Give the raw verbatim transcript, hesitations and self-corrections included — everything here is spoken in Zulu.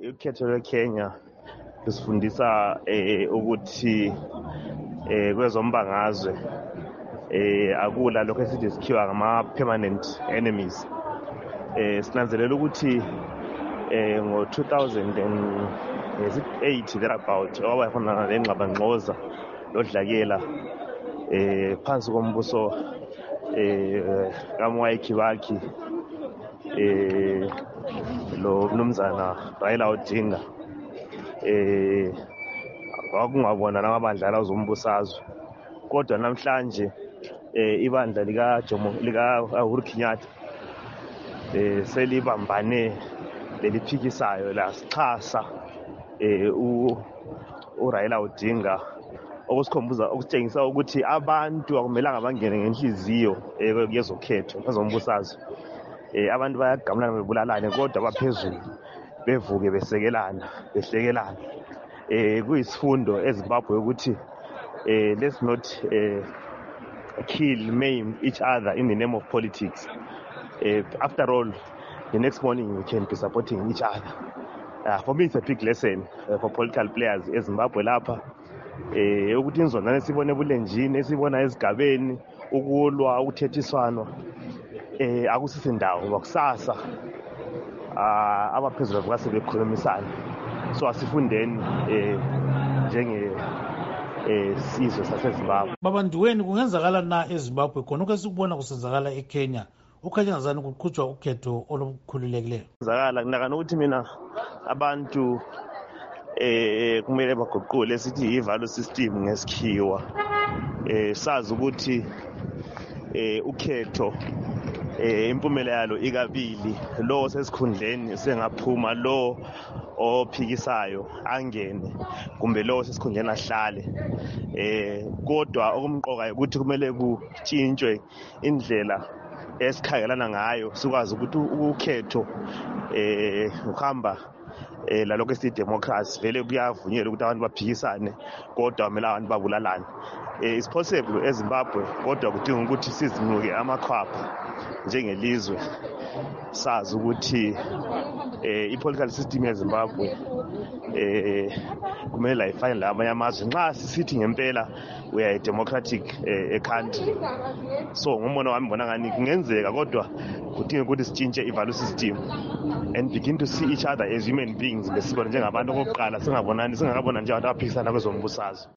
ukhetho lweKenya lusifundisa eh ukuthi eh kwezombangazwe eh akula lokho esithi sikhiwa ngama permanent enemies. Eh sinanzelela ukuthi eh ngo two thousand eight thereabout okwaba khona lengxabangxoza lodlakela eh phansi kombuso eh kaMwai Kibaki eh lo mnumzana Raila Odinga eh wakungabona namabandla azombusazwe, kodwa namhlanje eh ibandla lika Jomo lika Uhuru Kenyatta eh selibambane leliphikisayo la sichasa eh u uRaila Odinga, okusikhombuza okutshengisa ukuthi abantu akumelanga bangene ngenhliziyo yezokhetho bazombusazwe. Eh abantu bayagamulana bebulalane kodwa baphezulu bevuke besekelana behlekelana. Eh kuyisifundo eZimbabwe ukuthi eh let's not eh kill maim each other in the name of politics. Uh, after all, the next morning we can be supporting each other. Uh, for me, it's a big lesson uh, for political players in Zimbabwe lapha. Eh ukuthi inzonana sibone bulenjini esibona ezigabeni ukulwa ukuthethiswana eh akusisindawo bakusasa ah abaphezulu kwase bekhulumisana. So asifundeni eh njenge eh sizwe saseZimbabwe. Baba Ndiweni, kungenzakala na eZimbabwe khona ukuzibona kusenzakala eKenya ukhathazana kuqhutshwa ukhetho olukhululekileyo? Kuzakala kunakana ukuthi mina abantu eh kumele baguqule sithi i-value system ngesikhiwa. Eh sazi ukuthi eh ukhetho eh impumela yalo ikabili, lo sesikhundleni sengaphuma, lo ophikisayo angene kumbe lo sesikhundleni ahlale. Eh kodwa okumqoka ukuthi kumele kutshintshwe indlela esikhangelana ngayo sikwazi ukuthi ukhetho eh uhamba eh lalokho esithi democracy vele kuyavunyelwa ukuthi abantu baphikisane kodwa kumele abantu babulalane. Eh it's possible eZimbabwe kodwa kudinga ukuthi sizinuke amakhwapha njengelizwe, sazi ukuthi eh i-political system yeZimbabwe eh kumele ayifane labanye amazwe nxa sisithi ngempela we are a democratic eh, country. So ngumbono wami bona ngani kungenzeka kodwa kudinga ukuthi sitshintshe i-value system and begin to see each other as human beings, besibona njengabantu okokuqala singabonani singakabona nje abantu abaphikisana kwezombusazwe.